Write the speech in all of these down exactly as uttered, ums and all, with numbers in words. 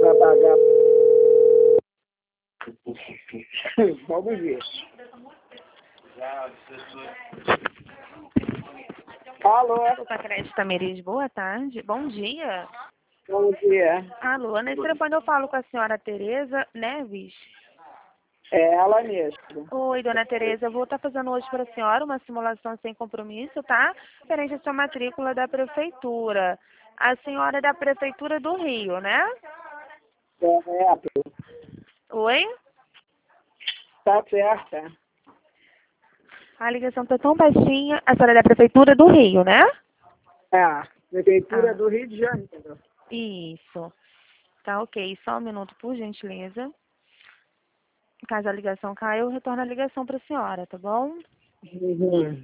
para pagar. Vamos ver. Alô? Opa, Crédito Tamires, boa tarde. Bom dia. Bom dia. Alô, nesse telefone eu falo com a senhora Tereza Neves. É ela mesma. Oi, dona Tereza, eu vou estar fazendo hoje para a senhora uma simulação sem compromisso, tá? Referente à sua matrícula da prefeitura. A senhora é da prefeitura do Rio, né? Correto. Oi? Tá certa. A ligação tá tão baixinha. A senhora é da prefeitura do Rio, né? É, prefeitura Ah. do Rio de Janeiro. Isso. Tá ok. Só um minuto, por gentileza. Caso a ligação caia, eu retorno a ligação para a senhora, tá bom? Uhum.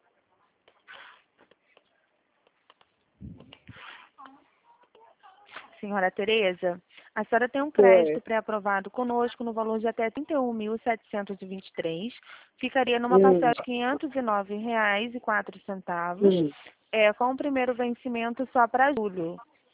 Senhora Tereza, a senhora tem um Foi. crédito pré-aprovado conosco no valor de até trinta e um mil setecentos e vinte e três. Ficaria numa Hum. parcela de quinhentos e nove reais e quatro centavos, Hum. é, com o primeiro vencimento só para julho.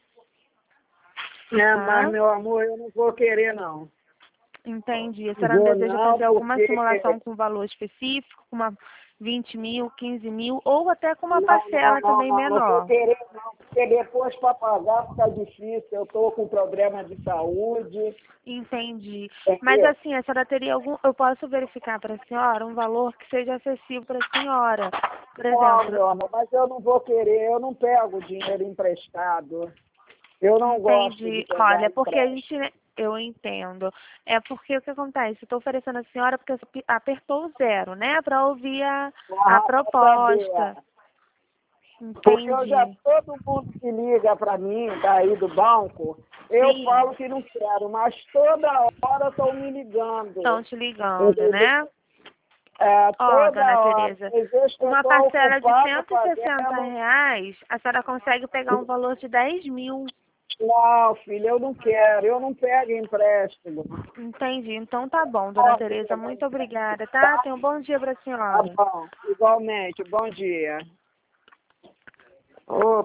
É, Tá? mas, meu amor, eu não vou querer, não. Entendi. A senhora não Vou deseja não, fazer alguma porque... simulação com valor específico, com uma vinte mil, quinze mil, ou até com uma Não, parcela não, não, também não, não vou menor? querer, não. Porque depois para pagar fica difícil. Eu estou com problema de saúde. Entendi. Entendeu? Mas assim, a senhora teria algum... Eu posso verificar para a senhora um valor que seja acessível para a senhora? Por Não, exemplo, meu amor, mas eu não vou querer. Eu não pego dinheiro emprestado. Eu não gosto de entendi. pegar Olha, porque a empréstimo. gente... Eu entendo. É porque o que acontece? Eu estou oferecendo a senhora porque você apertou o zero, né? Para ouvir a, a Ah, pra saber. proposta. Porque eu já, Entendi. todo mundo que liga para mim, daí do banco, eu Sim. falo que não quero, mas toda hora estão me ligando. Estão te ligando, Entendeu? né? É, Ó, toda dona hora. Tereza, Às vezes que eu uma estou parcela de ocupada cento e sessenta fazendo. reais, a senhora consegue pegar um valor de dez mil. Não, filha, eu não quero, eu não pego empréstimo. Entendi. Então tá bom, dona Ó, Tereza. filha, Muito obrigada, tá? tá? Tenha um bom dia pra Tá senhora. bom, igualmente, bom dia. Ô,